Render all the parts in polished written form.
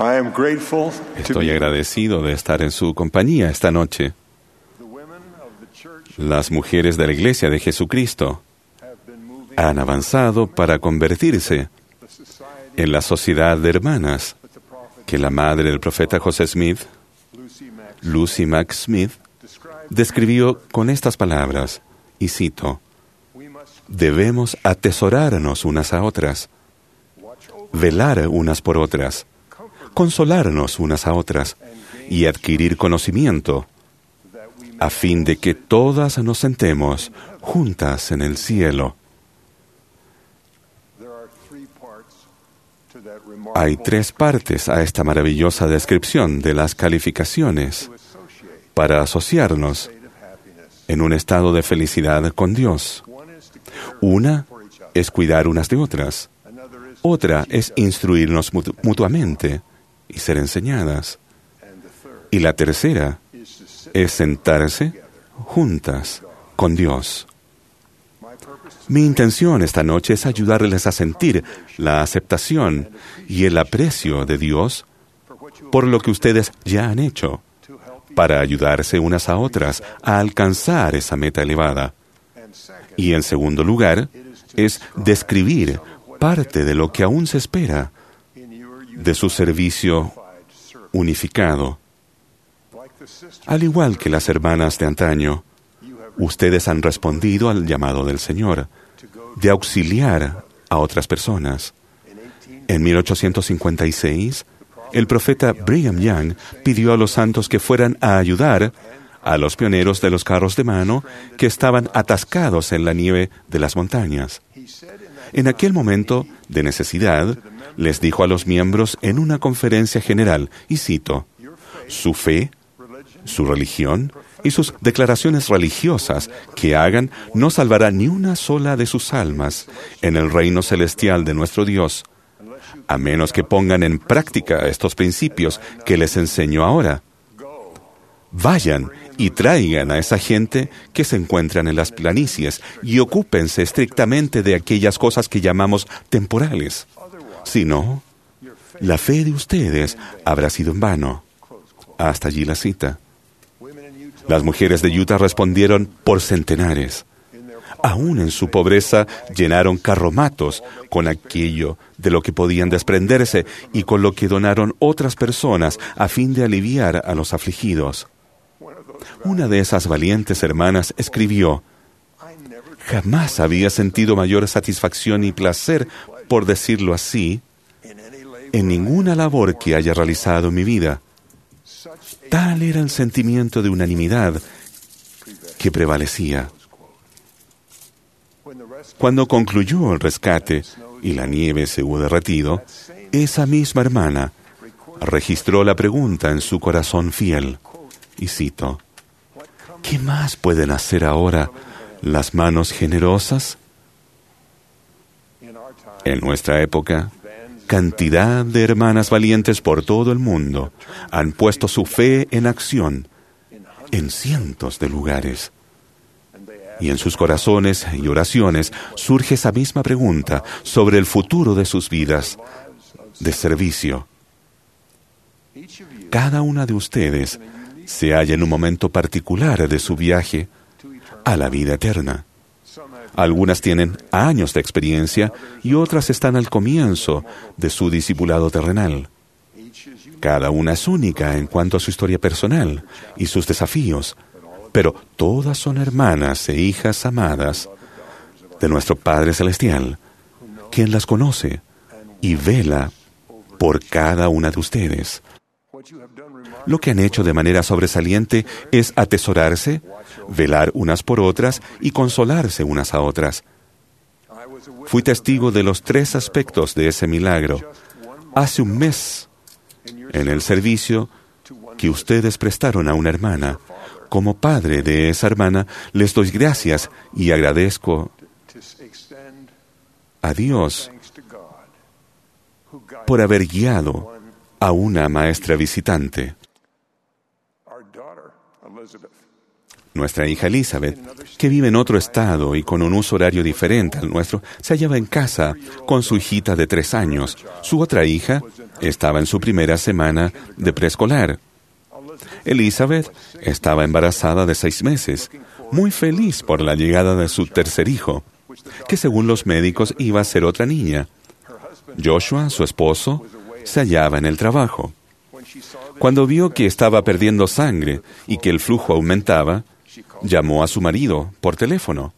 Estoy agradecido de estar en su compañía esta noche. Las mujeres de la Iglesia de Jesucristo han avanzado para convertirse en la sociedad de hermanas que la madre del profeta José Smith, Lucy Mack Smith, describió con estas palabras, y cito: debemos atesorarnos unas a otras, velar unas por otras, consolarnos unas a otras y adquirir conocimiento, a fin de que todas nos sentemos juntas en el cielo. Hay 3 partes a esta maravillosa descripción de las calificaciones para asociarnos en un estado de felicidad con Dios. Una es cuidar unas de otras. Otra es instruirnos mutuamente y ser enseñadas. Y la tercera es sentarse juntas con Dios. Mi intención esta noche es ayudarles a sentir la aceptación y el aprecio de Dios por lo que ustedes ya han hecho, para ayudarse unas a otras a alcanzar esa meta elevada. Y en segundo lugar, es describir parte de lo que aún se espera de su servicio unificado. Al igual que las hermanas de antaño, ustedes han respondido al llamado del Señor de auxiliar a otras personas. En 1856, el profeta Brigham Young pidió a los santos que fueran a ayudar a los pioneros de los carros de mano que estaban atascados en la nieve de las montañas. En aquel momento de necesidad, les dijo a los miembros en una conferencia general, y cito: su fe, su religión y sus declaraciones religiosas que hagan no salvará ni una sola de sus almas en el reino celestial de nuestro Dios, a menos que pongan en práctica estos principios que les enseño ahora. Vayan y traigan a esa gente que se encuentran en las planicies y ocúpense estrictamente de aquellas cosas que llamamos temporales. Si no, la fe de ustedes habrá sido en vano. Hasta allí la cita. Las mujeres de Utah respondieron por centenares. Aún en su pobreza llenaron carromatos con aquello de lo que podían desprenderse y con lo que donaron otras personas a fin de aliviar a los afligidos. Una de esas valientes hermanas escribió: jamás había sentido mayor satisfacción y placer, por decirlo así, en ninguna labor que haya realizado en mi vida. Tal era el sentimiento de unanimidad que prevalecía. Cuando concluyó el rescate y la nieve se hubo derretido, esa misma hermana registró la pregunta en su corazón fiel, y cito: ¿qué más pueden hacer ahora las manos generosas? En nuestra época, cantidad de hermanas valientes por todo el mundo han puesto su fe en acción en cientos de lugares. Y en sus corazones y oraciones surge esa misma pregunta sobre el futuro de sus vidas de servicio. Cada una de ustedes se halla en un momento particular de su viaje a la vida eterna. Algunas tienen años de experiencia y otras están al comienzo de su discipulado terrenal. Cada una es única en cuanto a su historia personal y sus desafíos, pero todas son hermanas e hijas amadas de nuestro Padre Celestial, quien las conoce y vela por cada una de ustedes. Lo que han hecho de manera sobresaliente es atesorarse, velar unas por otras y consolarse unas a otras. Fui testigo de los 3 aspectos de ese milagro hace un mes en el servicio que ustedes prestaron a una hermana. Como padre de esa hermana, les doy gracias y agradezco a Dios por haber guiado a una maestra visitante. Nuestra hija Elizabeth, que vive en otro estado y con un uso horario diferente al nuestro, se hallaba en casa con su hijita de 3 años. Su otra hija estaba en su primera semana de preescolar. Elizabeth estaba embarazada de 6 meses, muy feliz por la llegada de su tercer hijo, que según los médicos iba a ser otra niña. Joshua, su esposo, se hallaba en el trabajo. Cuando vio que estaba perdiendo sangre y que el flujo aumentaba, llamó a su marido por teléfono,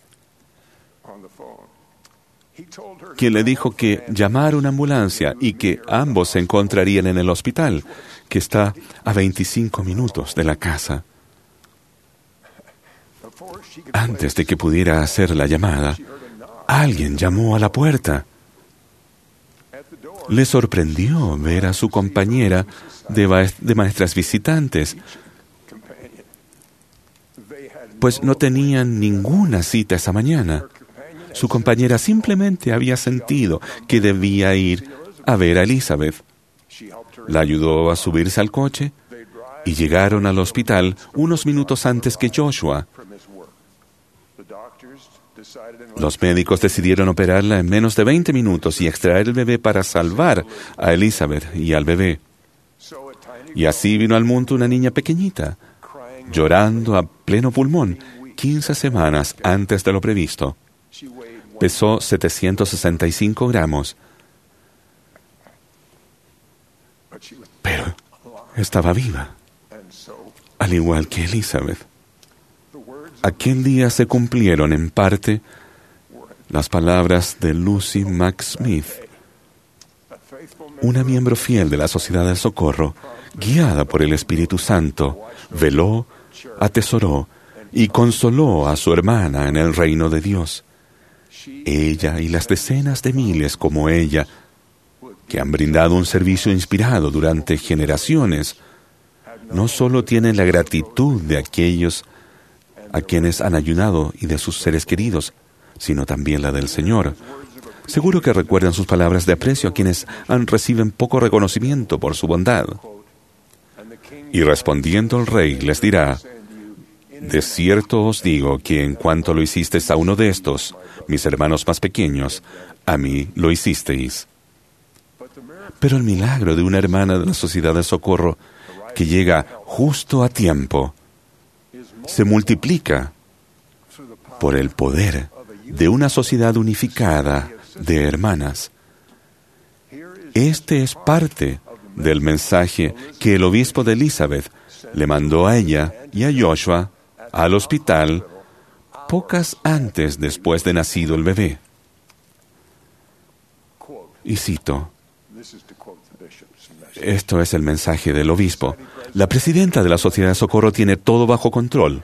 quien le dijo que llamara una ambulancia y que ambos se encontrarían en el hospital, que está a 25 minutos de la casa. Antes de que pudiera hacer la llamada, alguien llamó a la puerta. Le sorprendió ver a su compañera de maestras visitantes, pues no tenían ninguna cita esa mañana. Su compañera simplemente había sentido que debía ir a ver a Elizabeth. La ayudó a subirse al coche y llegaron al hospital unos minutos antes que Joshua. Los médicos decidieron operarla en menos de 20 minutos y extraer el bebé para salvar a Elizabeth y al bebé. Y así vino al mundo una niña pequeñita, llorando a pleno pulmón, 15 semanas antes de lo previsto. Pesó 765 gramos. Pero estaba viva, al igual que Elizabeth. Aquel día se cumplieron en parte las palabras de Lucy McSmith, una miembro fiel de la Sociedad del Socorro, guiada por el Espíritu Santo, veló, atesoró y consoló a su hermana en el reino de Dios. Ella y las decenas de miles como ella, que han brindado un servicio inspirado durante generaciones, no solo tienen la gratitud de aquellos a quienes han ayudado y de sus seres queridos, sino también la del Señor. Seguro que recuerdan sus palabras de aprecio a quienes reciben poco reconocimiento por su bondad. Y respondiendo el rey les dirá: de cierto os digo que en cuanto lo hicisteis a uno de estos, mis hermanos más pequeños, a mí lo hicisteis. Pero el milagro de una hermana de la Sociedad de Socorro que llega justo a tiempo se multiplica por el poder de una sociedad unificada de hermanas. Este es parte del mensaje que el obispo de Elizabeth le mandó a ella y a Joshua al hospital pocas antes después de nacido el bebé. Y cito, esto es el mensaje del obispo: la presidenta de la Sociedad de Socorro tiene todo bajo control.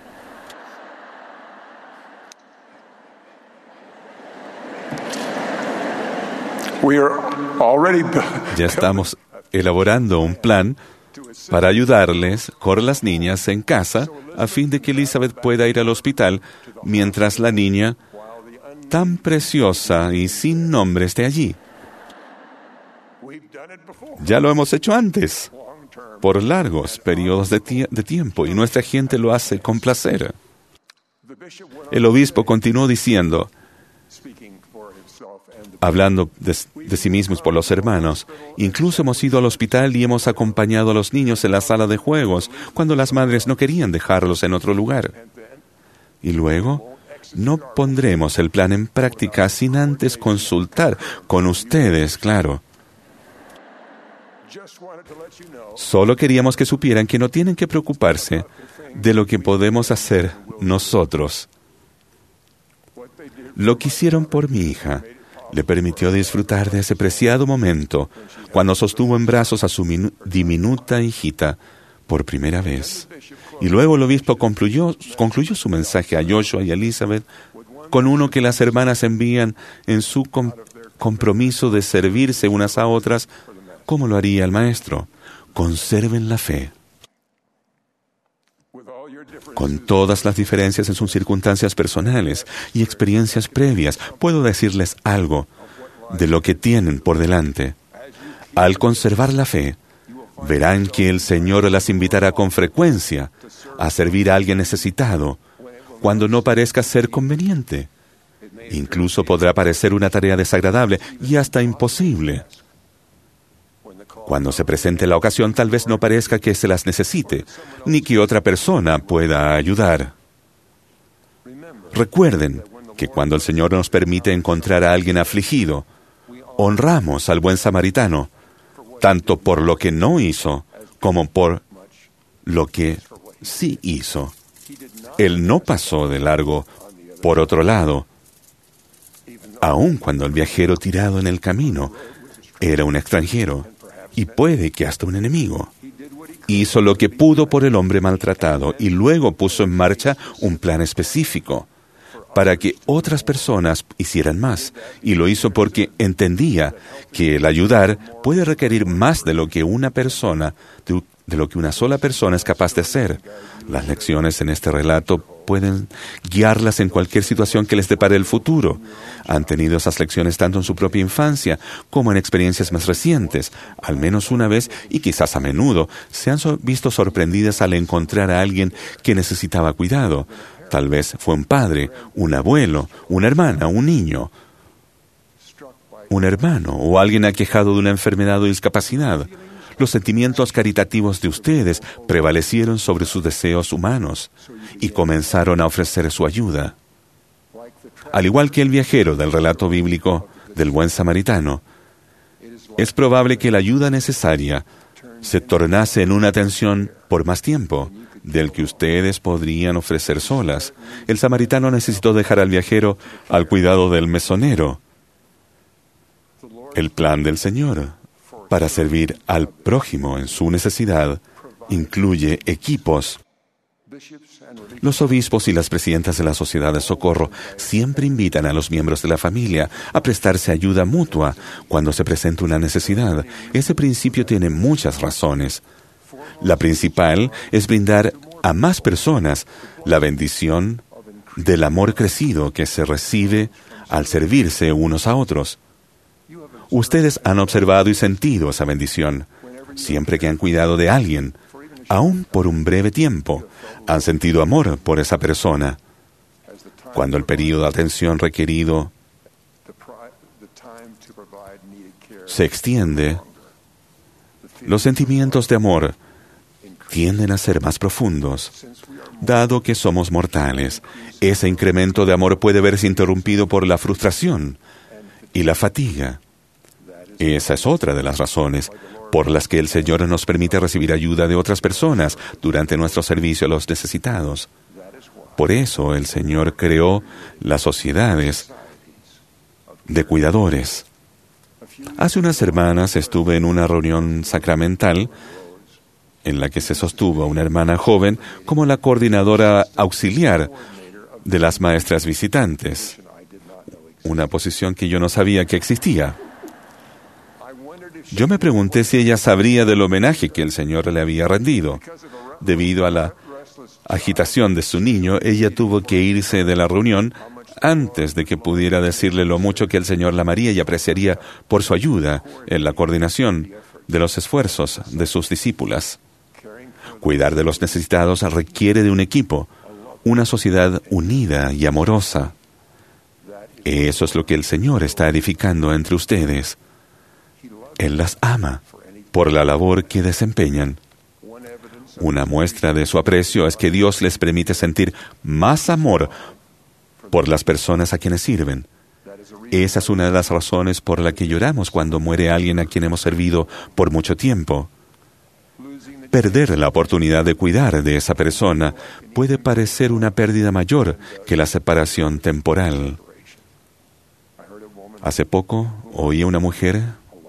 Ya estamos elaborando un plan para ayudarles con las niñas en casa a fin de que Elizabeth pueda ir al hospital mientras la niña, tan preciosa y sin nombre, esté allí. Ya lo hemos hecho antes, por largos periodos de tiempo, y nuestra gente lo hace con placer. El obispo continuó diciendo, hablando de sí mismos por los hermanos: incluso hemos ido al hospital y hemos acompañado a los niños en la sala de juegos cuando las madres no querían dejarlos en otro lugar. Y luego, no pondremos el plan en práctica sin antes consultar con ustedes, claro. Solo queríamos que supieran que no tienen que preocuparse de lo que podemos hacer nosotros. Lo que hicieron por mi hija le permitió disfrutar de ese preciado momento cuando sostuvo en brazos a su diminuta hijita por primera vez. Y luego el obispo concluyó su mensaje a Joshua y a Elizabeth con uno que las hermanas envían en su compromiso de servirse unas a otras como lo haría el maestro: conserven la fe. Con todas las diferencias en sus circunstancias personales y experiencias previas, puedo decirles algo de lo que tienen por delante. Al conservar la fe, verán que el Señor las invitará con frecuencia a servir a alguien necesitado, cuando no parezca ser conveniente. Incluso podrá parecer una tarea desagradable y hasta imposible. Cuando se presente la ocasión, tal vez no parezca que se las necesite, ni que otra persona pueda ayudar. Recuerden que cuando el Señor nos permite encontrar a alguien afligido, honramos al buen samaritano, tanto por lo que no hizo, como por lo que sí hizo. Él no pasó de largo por otro lado, aun cuando el viajero tirado en el camino era un extranjero, y puede que hasta un enemigo. Hizo lo que pudo por el hombre maltratado, y luego puso en marcha un plan específico para que otras personas hicieran más, y lo hizo porque entendía que el ayudar puede requerir más de lo que una sola persona es capaz de hacer. Las lecciones en este relato pueden guiarlas en cualquier situación que les depare el futuro. Han tenido esas lecciones tanto en su propia infancia como en experiencias más recientes. Al menos una vez, y quizás a menudo, se han visto sorprendidas al encontrar a alguien que necesitaba cuidado. Tal vez fue un padre, un abuelo, una hermana, un niño, un hermano o alguien aquejado de una enfermedad o discapacidad. Los sentimientos caritativos de ustedes prevalecieron sobre sus deseos humanos y comenzaron a ofrecer su ayuda. Al igual que el viajero del relato bíblico del buen samaritano, es probable que la ayuda necesaria se tornase en una atención por más tiempo del que ustedes podrían ofrecer solas. El samaritano necesitó dejar al viajero al cuidado del mesonero. El plan del Señor para servir al prójimo en su necesidad incluye equipos. Los obispos y las presidentas de la Sociedad de Socorro siempre invitan a los miembros de la familia a prestarse ayuda mutua cuando se presenta una necesidad. Ese principio tiene muchas razones. La principal es brindar a más personas la bendición del amor crecido que se recibe al servirse unos a otros. Ustedes han observado y sentido esa bendición. Siempre que han cuidado de alguien, aun por un breve tiempo, han sentido amor por esa persona. Cuando el periodo de atención requerido se extiende, los sentimientos de amor tienden a ser más profundos. Dado que somos mortales, ese incremento de amor puede verse interrumpido por la frustración y la fatiga. Esa es otra de las razones por las que el Señor nos permite recibir ayuda de otras personas durante nuestro servicio a los necesitados. Por eso el Señor creó las sociedades de cuidadores. Hace unas semanas estuve en una reunión sacramental en la que se sostuvo a una hermana joven como la coordinadora auxiliar de las maestras visitantes, una posición que yo no sabía que existía. Yo me pregunté si ella sabría del homenaje que el Señor le había rendido. Debido a la agitación de su niño, ella tuvo que irse de la reunión antes de que pudiera decirle lo mucho que el Señor la amaría y apreciaría por su ayuda en la coordinación de los esfuerzos de sus discípulas. Cuidar de los necesitados requiere de un equipo, una sociedad unida y amorosa. Eso es lo que el Señor está edificando entre ustedes. Él las ama por la labor que desempeñan. Una muestra de su aprecio es que Dios les permite sentir más amor por las personas a quienes sirven. Esa es una de las razones por la que lloramos cuando muere alguien a quien hemos servido por mucho tiempo. Perder la oportunidad de cuidar de esa persona puede parecer una pérdida mayor que la separación temporal. Hace poco oí a una mujer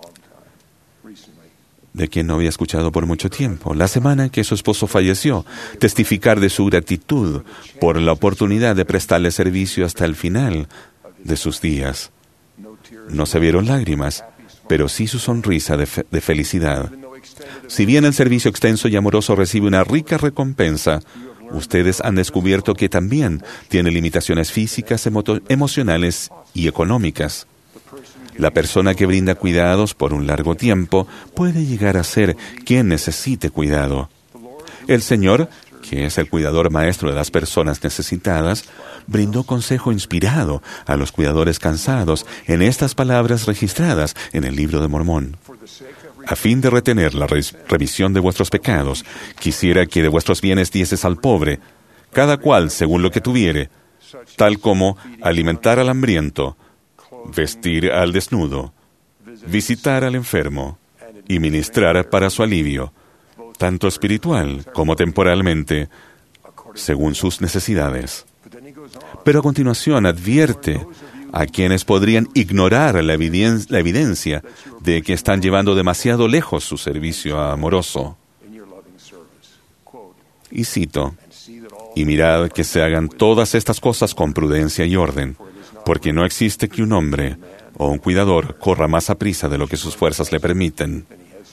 de quien no había escuchado por mucho tiempo, la semana en que su esposo falleció, testificar de su gratitud por la oportunidad de prestarle servicio hasta el final de sus días. No se vieron lágrimas, pero sí su sonrisa de felicidad. Si bien el servicio extenso y amoroso recibe una rica recompensa, ustedes han descubierto que también tiene limitaciones físicas, emocionales y económicas. La persona que brinda cuidados por un largo tiempo puede llegar a ser quien necesite cuidado. El Señor, que es el cuidador maestro de las personas necesitadas, brindó consejo inspirado a los cuidadores cansados en estas palabras registradas en el Libro de Mormón. A fin de retener la remisión de vuestros pecados, quisiera que de vuestros bienes dieses al pobre, cada cual según lo que tuviere, tal como alimentar al hambriento, vestir al desnudo, visitar al enfermo y ministrar para su alivio, tanto espiritual como temporalmente, según sus necesidades. Pero a continuación advierte a quienes podrían ignorar la evidencia de que están llevando demasiado lejos su servicio amoroso. Y cito, «Y mirad que se hagan todas estas cosas con prudencia y orden, porque no existe que un hombre o un cuidador corra más aprisa de lo que sus fuerzas le permiten.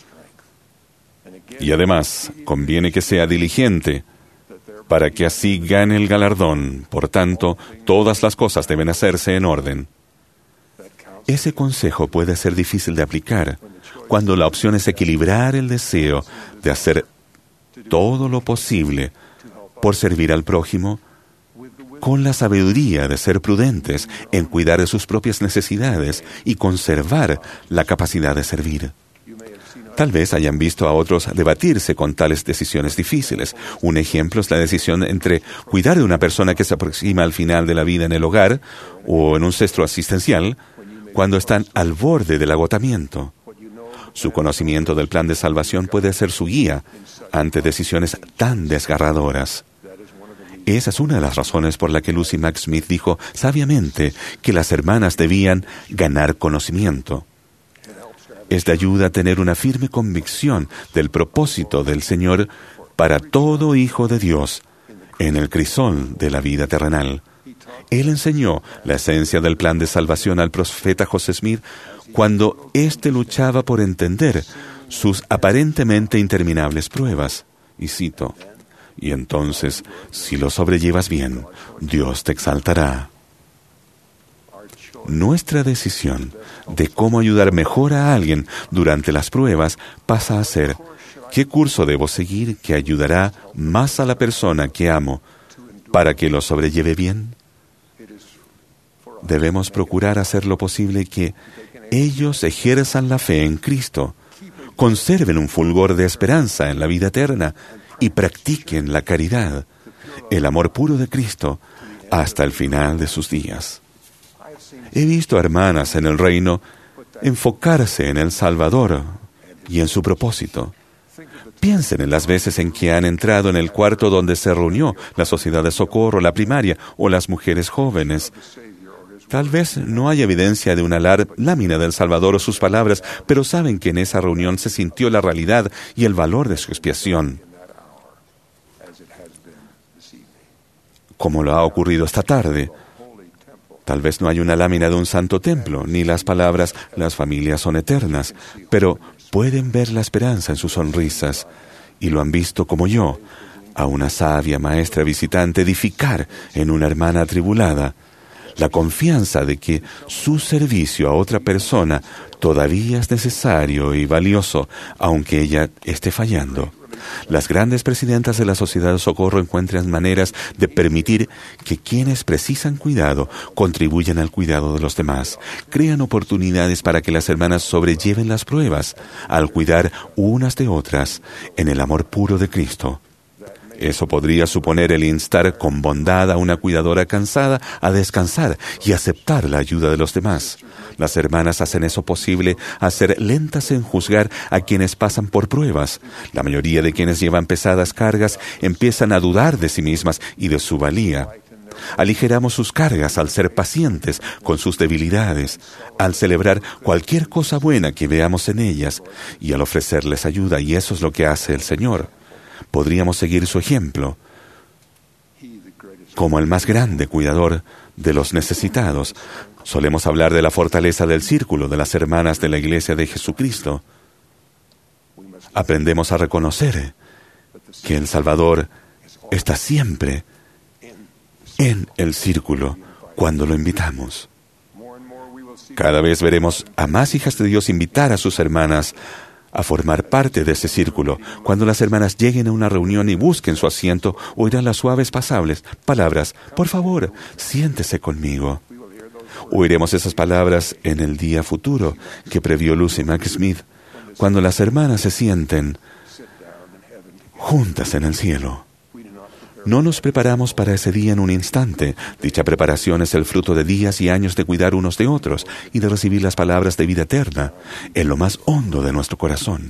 Y además, conviene que sea diligente, para que así gane el galardón. Por tanto, todas las cosas deben hacerse en orden». Ese consejo puede ser difícil de aplicar cuando la opción es equilibrar el deseo de hacer todo lo posible por servir al prójimo con la sabiduría de ser prudentes en cuidar de sus propias necesidades y conservar la capacidad de servir. Tal vez hayan visto a otros debatirse con tales decisiones difíciles. Un ejemplo es la decisión entre cuidar de una persona que se aproxima al final de la vida en el hogar o en un centro asistencial cuando están al borde del agotamiento. Su conocimiento del plan de salvación puede ser su guía ante decisiones tan desgarradoras. Esa es una de las razones por la que Lucy Mack Smith dijo sabiamente que las hermanas debían ganar conocimiento. Es de ayuda a tener una firme convicción del propósito del Señor para todo hijo de Dios en el crisol de la vida terrenal. Él enseñó la esencia del plan de salvación al profeta José Smith cuando éste luchaba por entender sus aparentemente interminables pruebas. Y cito, «Y entonces, si lo sobrellevas bien, Dios te exaltará». Nuestra decisión de cómo ayudar mejor a alguien durante las pruebas pasa a ser ¿qué curso debo seguir que ayudará más a la persona que amo para que lo sobrelleve bien? Debemos procurar hacer lo posible que ellos ejerzan la fe en Cristo, conserven un fulgor de esperanza en la vida eterna y practiquen la caridad, el amor puro de Cristo, hasta el final de sus días. He visto a hermanas en el reino enfocarse en el Salvador y en su propósito. Piensen en las veces en que han entrado en el cuarto donde se reunió la Sociedad de Socorro, la primaria o las mujeres jóvenes. Tal vez no haya evidencia de una lámina del Salvador o sus palabras, pero saben que en esa reunión se sintió la realidad y el valor de su expiación. Como lo ha ocurrido esta tarde. Tal vez no hay una lámina de un santo templo, ni las palabras «las familias son eternas», pero pueden ver la esperanza en sus sonrisas, y lo han visto como yo, a una sabia maestra visitante edificar en una hermana atribulada, la confianza de que su servicio a otra persona todavía es necesario y valioso, aunque ella esté fallando. Las grandes presidentas de la Sociedad de Socorro encuentran maneras de permitir que quienes precisan cuidado contribuyan al cuidado de los demás. Crean oportunidades para que las hermanas sobrelleven las pruebas al cuidar unas de otras en el amor puro de Cristo. Eso podría suponer el instar con bondad a una cuidadora cansada a descansar y aceptar la ayuda de los demás. Las hermanas hacen eso posible a ser lentas en juzgar a quienes pasan por pruebas. La mayoría de quienes llevan pesadas cargas empiezan a dudar de sí mismas y de su valía. Aligeramos sus cargas al ser pacientes con sus debilidades, al celebrar cualquier cosa buena que veamos en ellas y al ofrecerles ayuda, y eso es lo que hace el Señor. Podríamos seguir su ejemplo como el más grande cuidador de los necesitados. Solemos hablar de la fortaleza del círculo de las hermanas de la Iglesia de Jesucristo. Aprendemos a reconocer que el Salvador está siempre en el círculo cuando lo invitamos. Cada vez veremos a más hijas de Dios invitar a sus hermanas a formar parte de ese círculo. Cuando las hermanas lleguen a una reunión y busquen su asiento, oirán las suaves palabras, por favor, siéntese conmigo. Oiremos esas palabras en el día futuro que previó Lucy McSmith, cuando las hermanas se sienten juntas en el cielo. No nos preparamos para ese día en un instante. Dicha preparación es el fruto de días y años de cuidar unos de otros y de recibir las palabras de vida eterna en lo más hondo de nuestro corazón.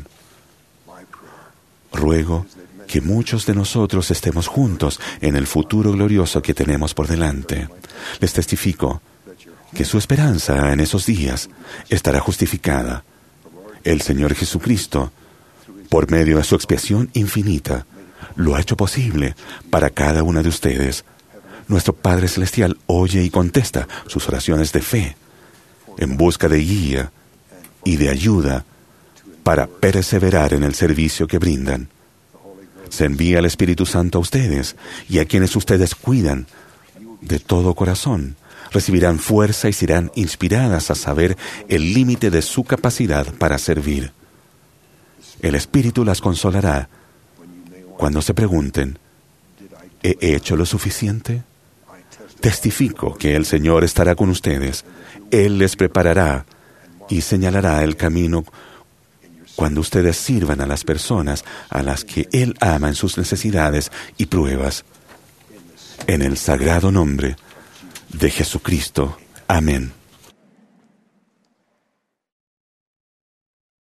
Ruego que muchos de nosotros estemos juntos en el futuro glorioso que tenemos por delante. Les testifico que su esperanza en esos días estará justificada. El Señor Jesucristo, por medio de su expiación infinita, lo ha hecho posible para cada una de ustedes. Nuestro Padre Celestial oye y contesta sus oraciones de fe, en busca de guía y de ayuda para perseverar en el servicio que brindan. Se envía el Espíritu Santo a ustedes y a quienes ustedes cuidan de todo corazón. Recibirán fuerza y serán inspiradas a saber el límite de su capacidad para servir. El Espíritu las consolará cuando se pregunten, ¿he hecho lo suficiente? Testifico que el Señor estará con ustedes. Él les preparará y señalará el camino cuando ustedes sirvan a las personas a las que Él ama en sus necesidades y pruebas. En el sagrado nombre de Jesucristo. Amén.